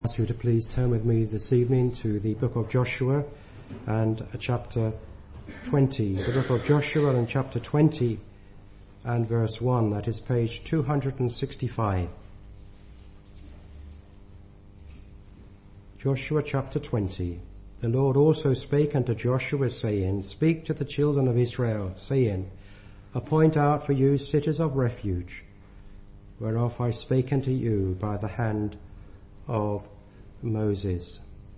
Ask you to please turn with me this evening to the book of Joshua and chapter 20. The book of Joshua and chapter 20 and verse 1. That is page 265. Joshua chapter 20. The Lord also spake unto Joshua, saying, Speak to the children of Israel, saying, Appoint out for you cities of refuge, whereof I spake unto you by the hand of Moses.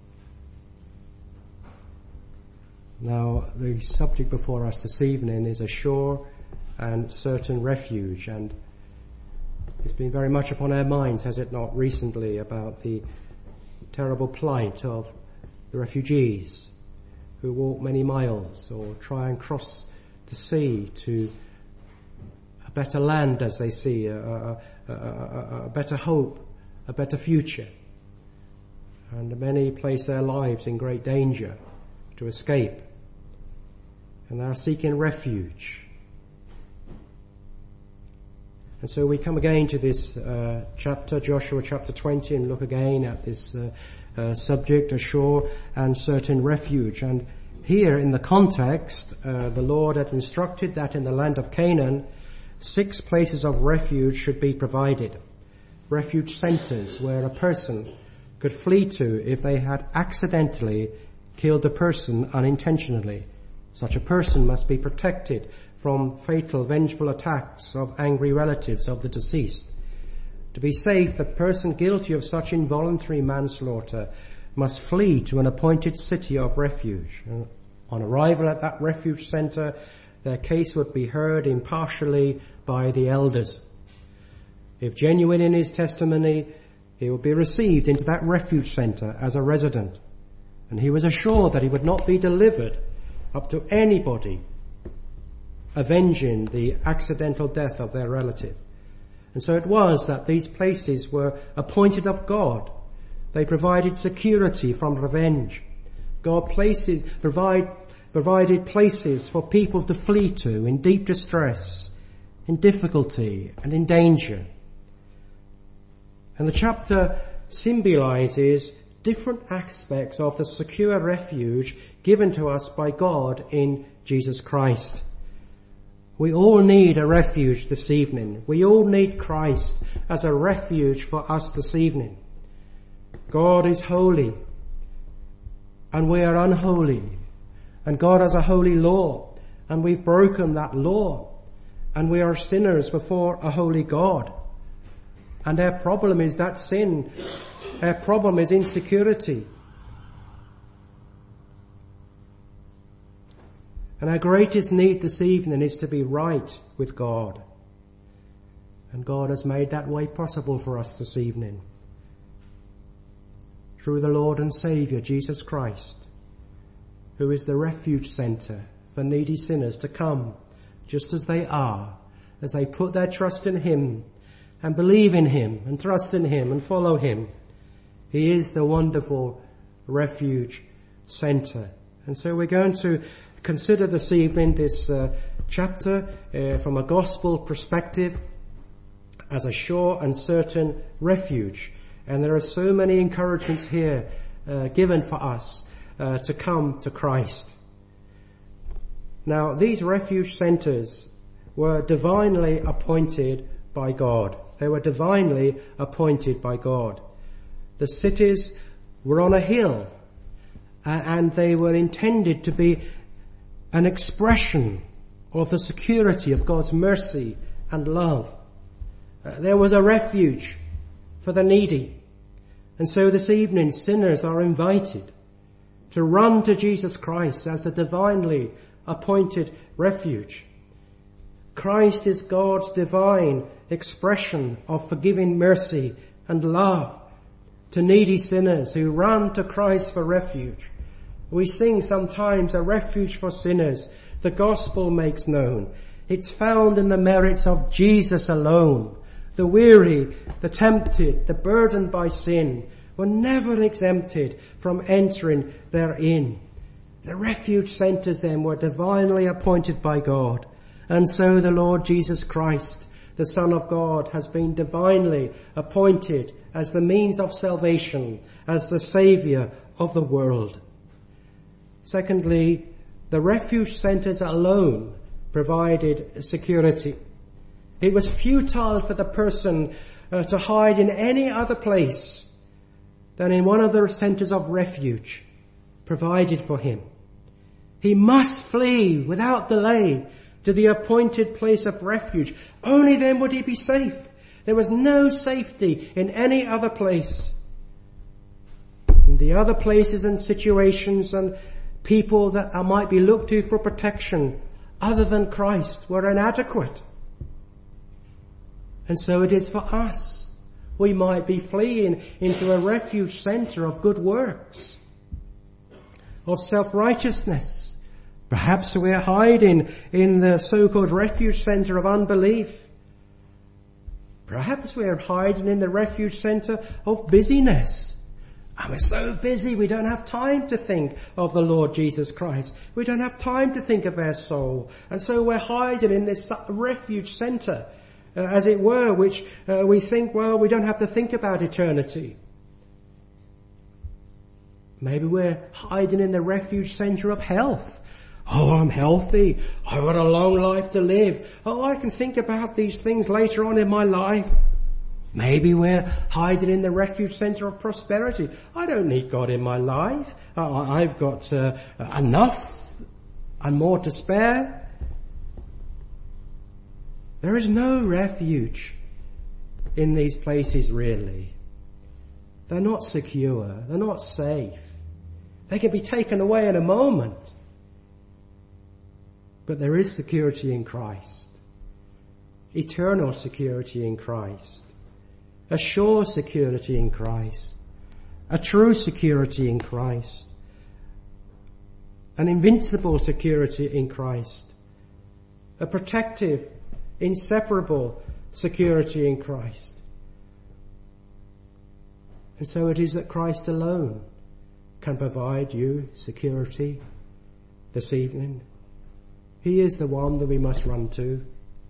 Now, the subject before us this evening is a sure and certain refuge, and it's been very much upon our minds, has it not, recently, about the terrible plight of the refugees who walk many miles or try and cross the sea to a better land, as they see, a better hope, a better future. And many place their lives in great danger to escape. And they are seeking refuge. And so we come again to this chapter, Joshua chapter 20, and look again at this subject, a sure and certain refuge. And here in the context, the Lord had instructed that in the land of Canaan, 6 places of refuge should be provided. Refuge centers where a person could flee to if they had accidentally killed a person unintentionally. Such a person must be protected from fatal, vengeful attacks of angry relatives of the deceased. To be safe, the person guilty of such involuntary manslaughter must flee to an appointed city of refuge. On arrival at that refuge center, their case would be heard impartially by the elders. If genuine in his testimony, he would be received into that refuge center as a resident. And he was assured that he would not be delivered up to anybody avenging the accidental death of their relative. And so it was that these places were appointed of God. They provided security from revenge. God provided places for people to flee to in deep distress, in difficulty, and in danger. And the chapter symbolizes different aspects of the secure refuge given to us by God in Jesus Christ. We all need a refuge this evening. We all need Christ as a refuge for us this evening. God is holy, and we are unholy. And God has a holy law, and we've broken that law. And we are sinners before a holy God. And our problem is that sin. Our problem is insecurity. And our greatest need this evening is to be right with God. And God has made that way possible for us this evening. Through the Lord and Saviour, Jesus Christ, who is the refuge centre for needy sinners to come just as they are, as they put their trust in Him and believe in Him and trust in Him and follow Him. He is the wonderful refuge centre. And so we're going to consider this evening this chapter from a gospel perspective as a sure and certain refuge. And there are so many encouragements here given for us to come to Christ. Now, these refuge centres were divinely appointed by God. They were divinely appointed by God. The cities were on a hill, and they were intended to be an expression of the security of God's mercy and love. There was a refuge for the needy. And so this evening, sinners are invited to run to Jesus Christ as the divinely appointed refuge. Christ is God's divine expression of forgiving mercy and love to needy sinners who run to Christ for refuge. We sing sometimes a refuge for sinners. The gospel makes known. It's found in the merits of Jesus alone. The weary, the tempted, the burdened by sin were never exempted from entering therein. The refuge centres then were divinely appointed by God. And so the Lord Jesus Christ, the Son of God, has been divinely appointed as the means of salvation as the Saviour of the world. Secondly, the refuge centres alone provided security. It was futile for the person to hide in any other place than in one of the centres of refuge provided for him. He must flee without delay to the appointed place of refuge. Only then would he be safe. There was no safety in any other place. In the other places and situations and people that might be looked to for protection other than Christ were inadequate. And so it is for us. We might be fleeing into a refuge centre of good works, of self-righteousness. Perhaps we're hiding in the so-called refuge centre of unbelief. Perhaps we're hiding in the refuge centre of busyness. And we're so busy we don't have time to think of the Lord Jesus Christ. We don't have time to think of our soul. And so we're hiding in this refuge centre, as it were, which we think, well, we don't have to think about eternity. Maybe we're hiding in the refuge centre of health. Oh, I'm healthy. I've got a long life to live. Oh, I can think about these things later on in my life. Maybe we're hiding in the refuge centre of prosperity. I don't need God in my life. I've got enough and more to spare. There is no refuge in these places really. They're not secure. They're not safe. They can be taken away in a moment. But there is security in Christ. Eternal security in Christ. A sure security in Christ. A true security in Christ. An invincible security in Christ. A protective, inseparable security in Christ. And so it is that Christ alone can provide you security this evening. He is the one that we must run to.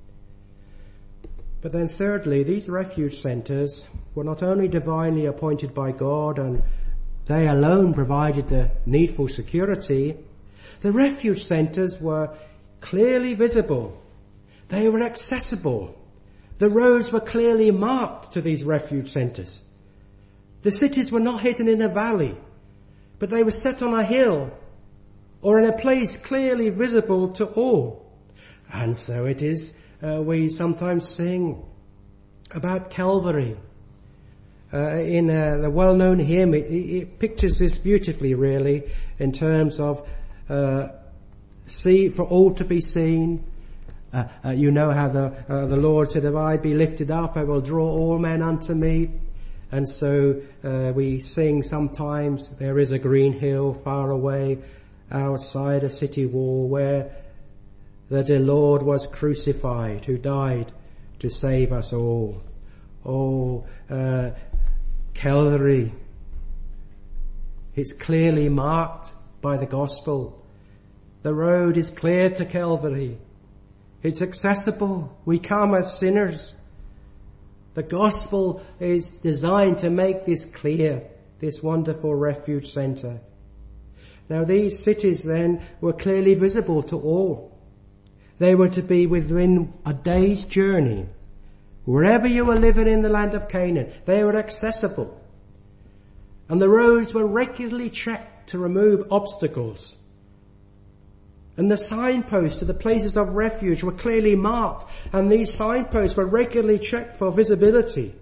But then thirdly, these refuge centres were not only divinely appointed by God and they alone provided the needful security, the refuge centres were clearly visible. They were accessible. The roads were clearly marked to these refuge centres. The cities were not hidden in a valley, but they were set on a hill or in a place clearly visible to all. And so it is, we sometimes sing about Calvary. In the well-known hymn, it pictures this beautifully really in terms of see for all to be seen. You know how the Lord said, if I be lifted up, I will draw all men unto me. And so we sing sometimes, there is a green hill far away outside a city wall where the dear Lord was crucified, who died to save us all. Oh, Calvary. It's clearly marked by the gospel. The road is clear to Calvary. It's accessible. We come as sinners. The gospel is designed to make this clear, this wonderful refuge centre. Now these cities then were clearly visible to all. They were to be within a day's journey. Wherever you were living in the land of Canaan, they were accessible. And the roads were regularly checked to remove obstacles. And the signposts to the places of refuge were clearly marked, and these signposts were regularly checked for visibility.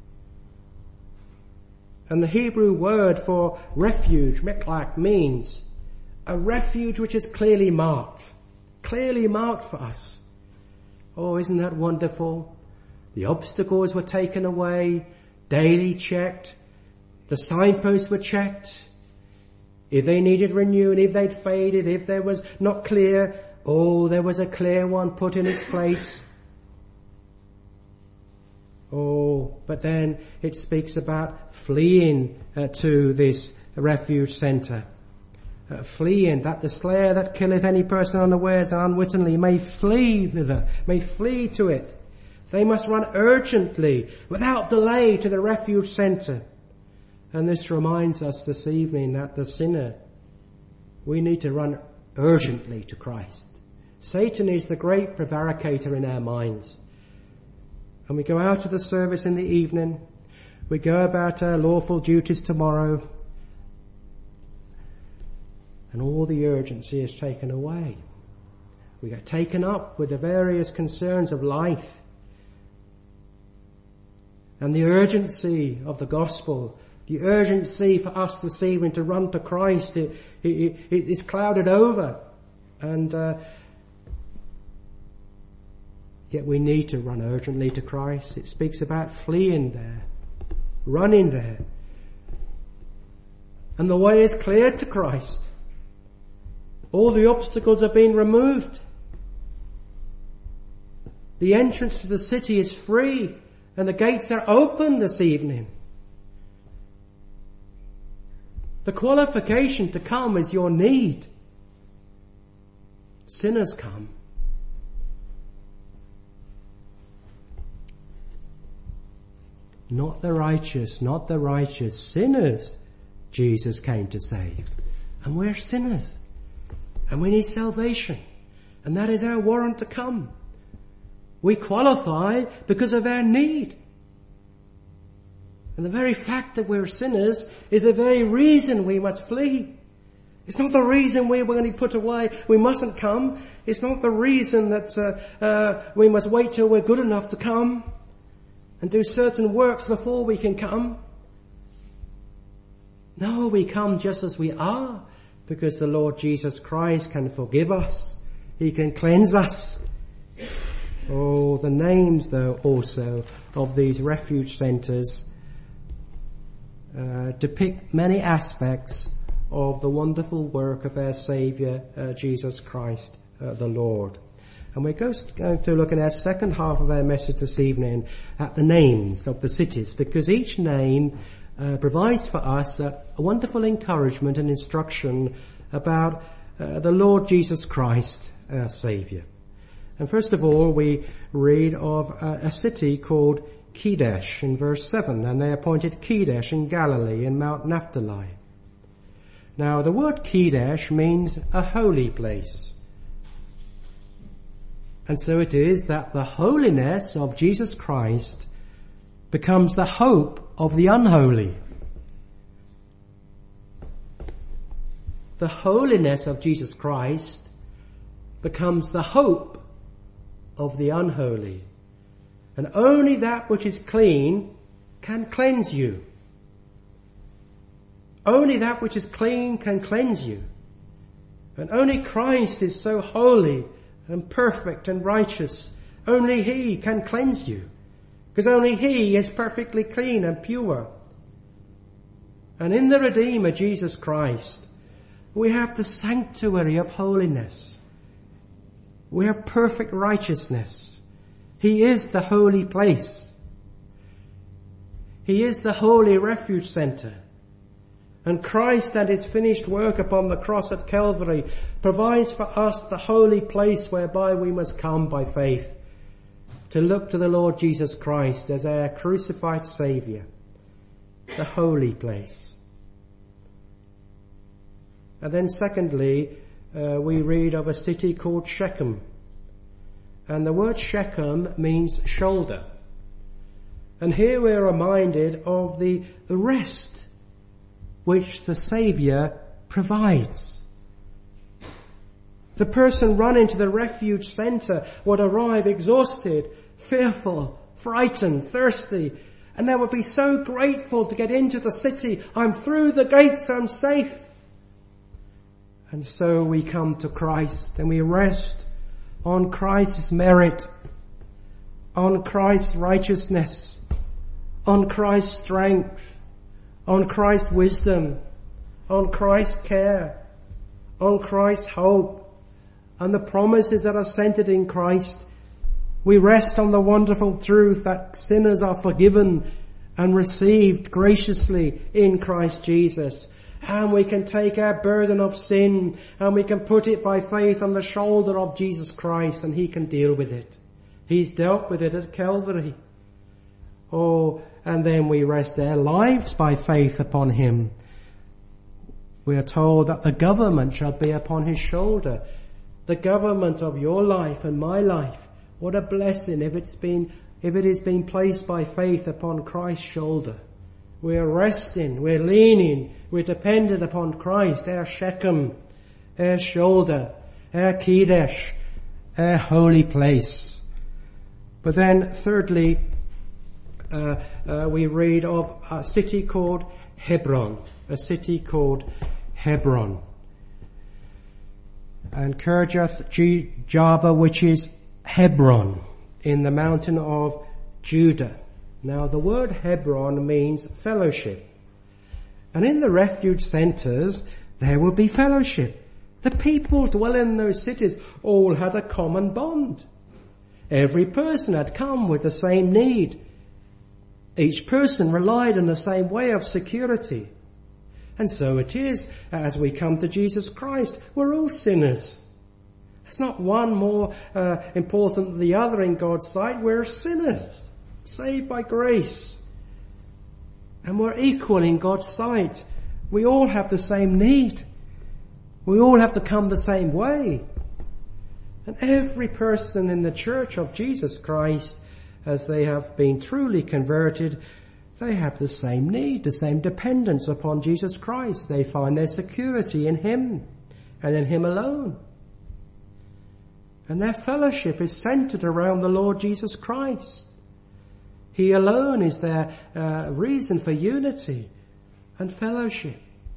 And the Hebrew word for refuge, miklach, means a refuge which is clearly marked for us. Oh, isn't that wonderful? The obstacles were taken away, daily checked, the signposts were checked. If they needed renewing, if they'd faded, if there was not clear, oh, there was a clear one put in its place. Oh, but then it speaks about fleeing to this refuge centre. Fleeing, that the slayer that killeth any person unawares and unwittingly may flee thither, may flee to it. They must run urgently, without delay, to the refuge centre. And this reminds us this evening that the sinner, we need to run urgently to Christ. Satan is the great prevaricator in our minds. And we go out to the service in the evening, we go about our lawful duties tomorrow, and all the urgency is taken away. We get taken up with the various concerns of life. And the urgency of the gospel, the urgency for us this evening to run to Christ, it is clouded over. And yet we need to run urgently to Christ. It speaks about fleeing there, running there. And the way is clear to Christ. All the obstacles have been removed. The entrance to the city is free and the gates are open this evening. The qualification to come is your need. Sinners come. Not the righteous, not the righteous. Sinners Jesus came to save. And we're sinners. And we need salvation. And that is our warrant to come. We qualify because of our need. And the very fact that we're sinners is the very reason we must flee. It's not the reason we're going to be put away. We mustn't come. It's not the reason that we must wait till we're good enough to come and do certain works before we can come. No, we come just as we are because the Lord Jesus Christ can forgive us. He can cleanse us. Oh, the names though also of these refuge centres depict many aspects of the wonderful work of our Saviour, Jesus Christ, the Lord. And we're going to look in our second half of our message this evening at the names of the cities, because each name provides for us a wonderful encouragement and instruction about the Lord Jesus Christ, our Saviour. And first of all, we read of a city called Kedesh in verse 7, and they appointed Kedesh in Galilee in Mount Naphtali. Now, the word Kedesh means a holy place. And so it is that the holiness of Jesus Christ becomes the hope of the unholy. The holiness of Jesus Christ becomes the hope of the unholy. And only that which is clean can cleanse you. Only that which is clean can cleanse you. And only Christ is so holy and perfect and righteous. Only He can cleanse you. Because only He is perfectly clean and pure. And in the Redeemer, Jesus Christ, we have the sanctuary of holiness. We have perfect righteousness. He is the holy place. He is the holy refuge centre. And Christ and His finished work upon the cross at Calvary provides for us the holy place whereby we must come by faith to look to the Lord Jesus Christ as our crucified Saviour, the holy place. And then secondly, we read of a city called Shechem. And the word Shechem means shoulder. And here we're reminded of the rest which the Saviour provides. The person running to the refuge centre would arrive exhausted, fearful, frightened, thirsty, and they would be so grateful to get into the city. I'm through the gates, I'm safe. And so we come to Christ and we rest on Christ's merit, on Christ's righteousness, on Christ's strength, on Christ's wisdom, on Christ's care, on Christ's hope, and the promises that are centered in Christ. We rest on the wonderful truth that sinners are forgiven and received graciously in Christ Jesus. And we can take our burden of sin and we can put it by faith on the shoulder of Jesus Christ, and He can deal with it. He's dealt with it at Calvary. Oh, and then we rest their lives by faith upon him. We are told that the government shall be upon his shoulder. The government of your life and my life. What a blessing if it has been placed by faith upon Christ's shoulder. We're resting, we're leaning, we're dependent upon Christ, our Shechem, our shoulder, our Kedesh, our holy place. But then thirdly, we read of a city called Hebron, a city called Hebron. And Kirjath Jearim, which is Hebron, in the mountain of Judah. Now the word Hebron means fellowship. And in the refuge centres, there will be fellowship. The people dwelling in those cities all had a common bond. Every person had come with the same need. Each person relied on the same way of security. And so it is as we come to Jesus Christ. We're all sinners. There's not one more important than the other in God's sight. We're sinners, saved by grace. And we're equal in God's sight. We all have the same need. We all have to come the same way. And every person in the church of Jesus Christ, as they have been truly converted, they have the same need, the same dependence upon Jesus Christ. They find their security in him and in him alone. And their fellowship is centered around the Lord Jesus Christ. He alone is their reason for unity and fellowship.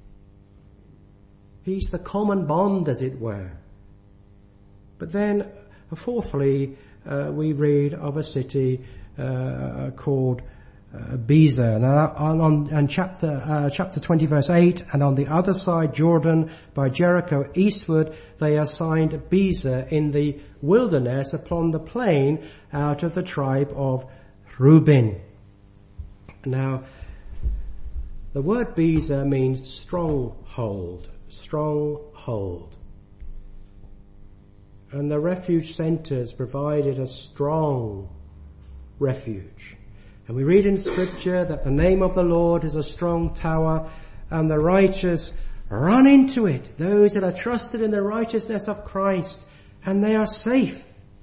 He's the common bond, as it were. But then, fourthly, we read of a city called Bezer. Now, on chapter 20, verse 8, and on the other side, Jordan, by Jericho eastward, they assigned Bezer in the wilderness upon the plain out of the tribe of Reuben. Now, the word Bezer means stronghold. Stronghold. And the refuge centres provided a strong refuge. And we read in Scripture that the name of the Lord is a strong tower, and the righteous run into it. Those that are trusted in the righteousness of Christ, and they are safe.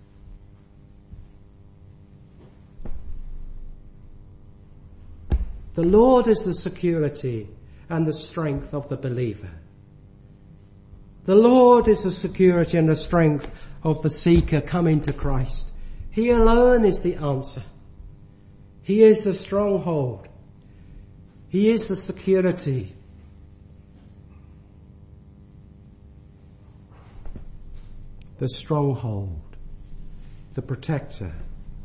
The Lord is the security and the strength of the believer. The Lord is the security and the strength of the seeker coming to Christ. He alone is the answer. He is the stronghold. He is the security. The stronghold. The protector.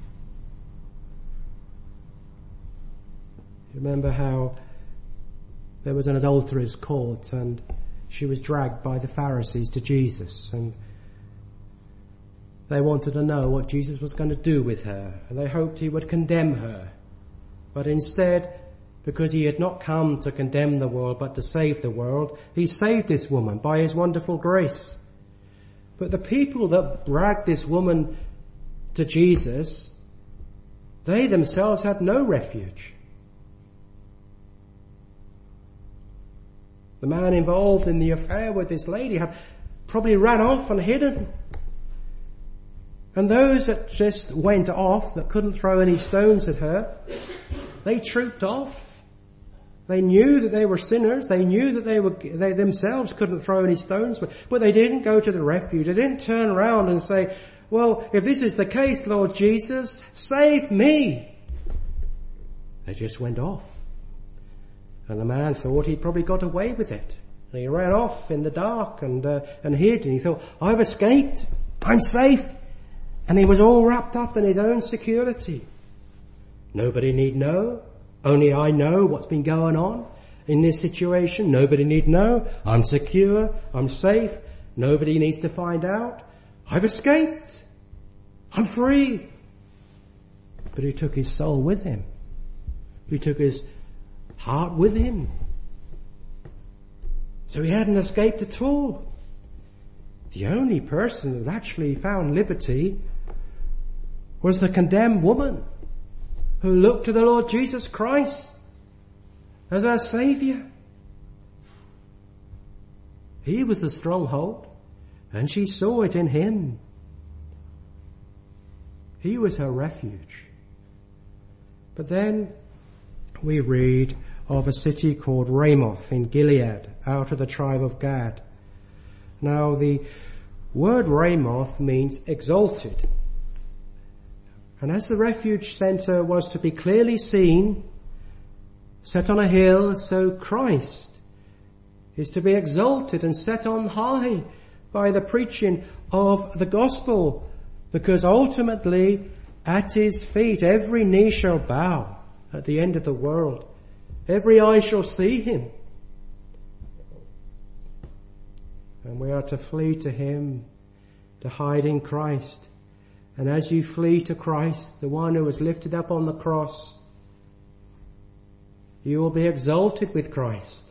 Remember how there was an adulteress caught and she was dragged by the Pharisees to Jesus, and they wanted to know what Jesus was going to do with her, and they hoped he would condemn her. But instead, because he had not come to condemn the world but to save the world, he saved this woman by his wonderful grace. But the people that dragged this woman to Jesus, they themselves had no refuge. The man involved in the affair with this lady had probably ran off and hidden. And those that just went off, that couldn't throw any stones at her, they trooped off. They knew that they were sinners. They knew that they themselves couldn't throw any stones, but they didn't go to the refuge. They didn't turn around and say, well, if this is the case, Lord Jesus, save me. They just went off. And the man thought he'd probably got away with it. And he ran off in the dark and hid, and he thought, I've escaped. I'm safe. And he was all wrapped up in his own security. Nobody need know. Only I know what's been going on in this situation. Nobody need know. I'm secure. I'm safe. Nobody needs to find out. I've escaped. I'm free. But he took his soul with him. He took his heart with him. So he hadn't escaped at all. The only person that actually found liberty was the condemned woman. who looked to the Lord Jesus Christ as our Saviour. He was the stronghold, and she saw it in him. He was her refuge. But then we read of a city called Ramoth in Gilead, out of the tribe of Gad. Now the word Ramoth means exalted. And as the refuge centre was to be clearly seen, set on a hill, so Christ is to be exalted and set on high by the preaching of the gospel, because ultimately at his feet every knee shall bow at the end of the world. Every eye shall see him. And we are to flee to him, to hide in Christ. And as you flee to Christ, the one who was lifted up on the cross, you will be exalted with Christ.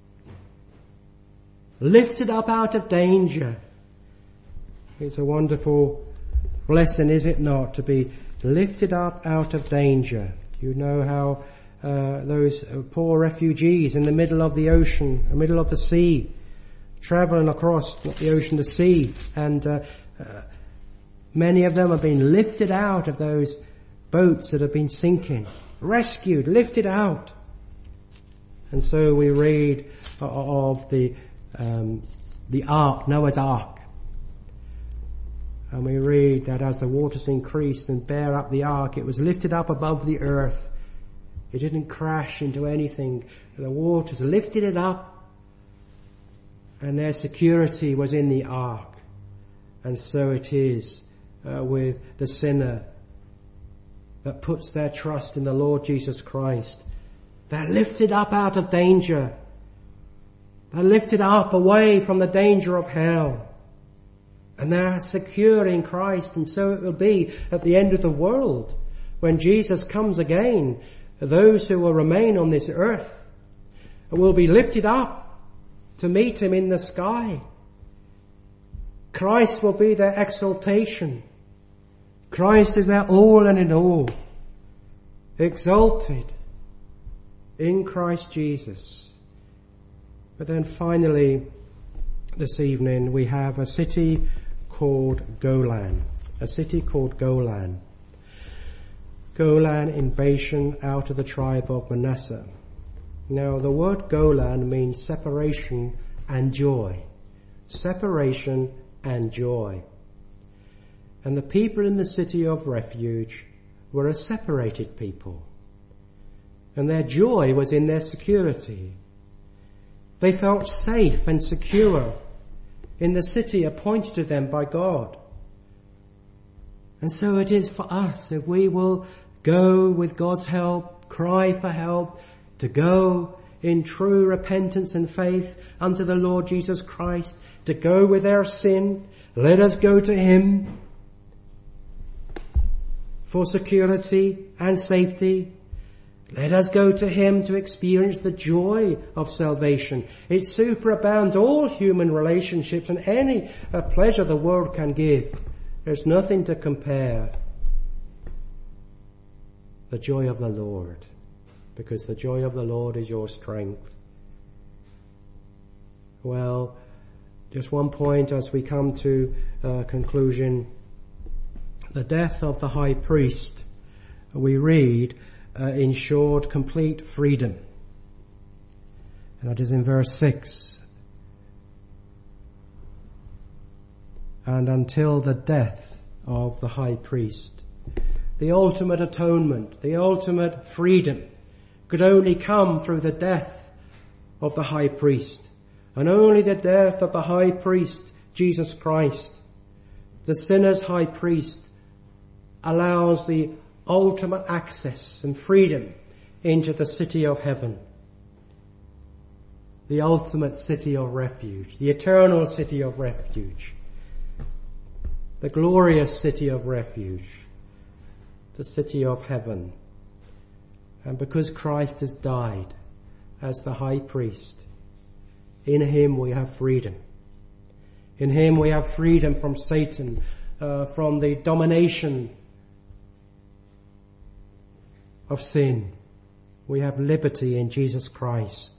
Lifted up out of danger. It's a wonderful blessing, is it not, to be lifted up out of danger. You know how those poor refugees in the middle of the ocean, the middle of the sea, traveling across the ocean to sea, and many of them have been lifted out of those boats that have been sinking, rescued, lifted out. And so we read of the ark, Noah's ark. And we read that as the waters increased and bare up the ark, it was lifted up above the earth. It didn't crash into anything. The waters lifted it up, and their security was in the ark. And so it is with the sinner that puts their trust in the Lord Jesus Christ. They're lifted up out of danger. They're lifted up away from the danger of hell. And they're secure in Christ. And so it will be at the end of the world, when Jesus comes again, those who will remain on this earth will be lifted up to meet him in the sky. Christ will be their exaltation. Christ is their all and in all. Exalted in Christ Jesus. But then finally, this evening, we have a city called Golan. A city called Golan. Golan in Bashan, out of the tribe of Manasseh. Now the word Golan means separation and joy. Separation and joy. And the people in the city of refuge were a separated people. And their joy was in their security. They felt safe and secure in the city appointed to them by God. And so it is for us, if we will go with God's help, cry for help, to go in true repentance and faith unto the Lord Jesus Christ, to go with our sin. Let us go to him for security and safety. Let us go to him to experience the joy of salvation. It superabounds all human relationships and any pleasure the world can give. There's nothing to compare the joy of the Lord, because the joy of the Lord is your strength. Well, just one point as we come to conclusion. The death of the high priest, we read, ensured complete freedom. And that is in verse 6. And until the death of the high priest. The ultimate atonement, the ultimate freedom could only come through the death of the high priest. And only the death of the high priest, Jesus Christ, the sinner's high priest, allows the ultimate access and freedom into the city of heaven. The ultimate city of refuge, the eternal city of refuge, the glorious city of refuge, the city of heaven. And because Christ has died as the high priest, in him we have freedom. In him we have freedom from Satan, from the domination of sin. We have liberty in Jesus Christ.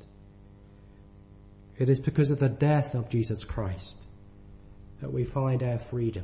It is because of the death of Jesus Christ that we find our freedom.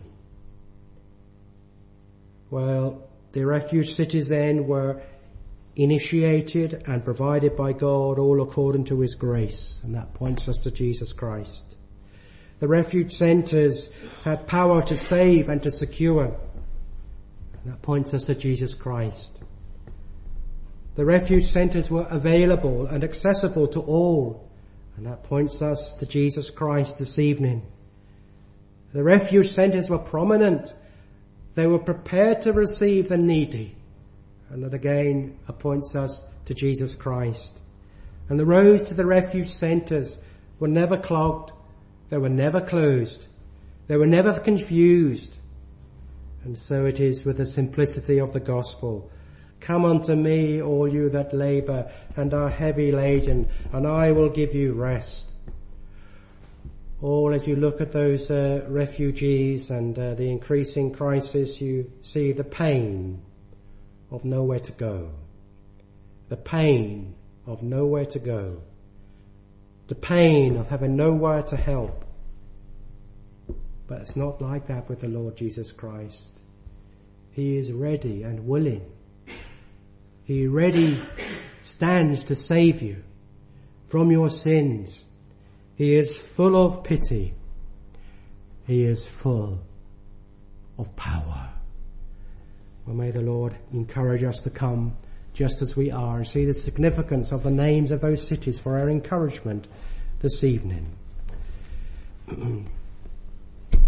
Well, the refuge cities then were initiated and provided by God, all according to his grace, and that points us to Jesus Christ. The refuge centres had power to save and to secure, and that points us to Jesus Christ. The refuge centres were available and accessible to all, and that points us to Jesus Christ this evening. The refuge centres were prominent. They were prepared to receive the needy, and that again points us to Jesus Christ. And the roads to the refuge centres were never clogged. They were never closed. They were never confused. And so it is with the simplicity of the gospel. Come unto me, all you that labour and are heavy laden, and I will give you rest. All as you look at those refugees and the increasing crisis, you see the pain of nowhere to go. The pain of nowhere to go. The pain of having nowhere to help. But it's not like that with the Lord Jesus Christ. He is ready and willing. He ready stands to save you from your sins. He is full of pity. He is full of power. Well, may the Lord encourage us to come just as we are and see the significance of the names of those cities for our encouragement this evening.